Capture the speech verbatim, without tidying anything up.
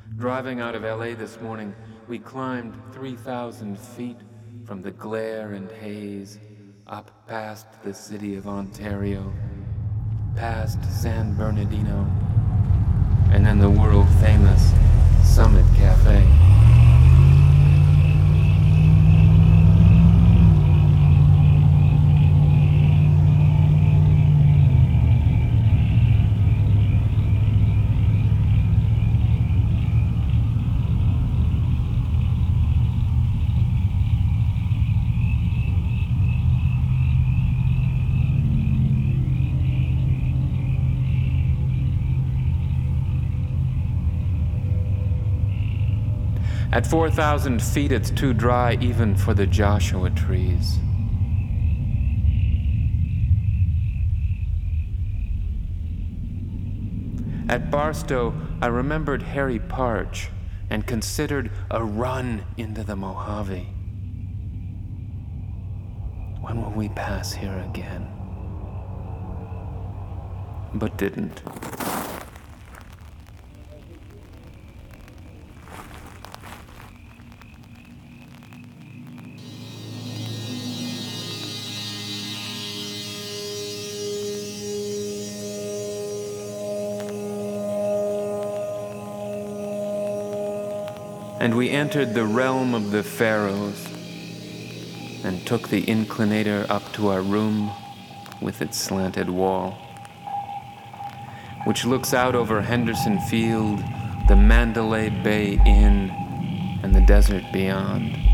Driving out of L A this morning, we climbed three thousand feet from the glare and haze, up past the city of Ontario, past San Bernardino, and then the world-famous Summit Cafe. At four thousand feet, it's too dry even for the Joshua trees. At Barstow, I remembered Harry Parch and considered a run into the Mojave. When will we pass here again? But didn't. And we entered the realm of the pharaohs and took the inclinator up to our room with its slanted wall, which looks out over Henderson Field, the Mandalay Bay Inn, and the desert beyond.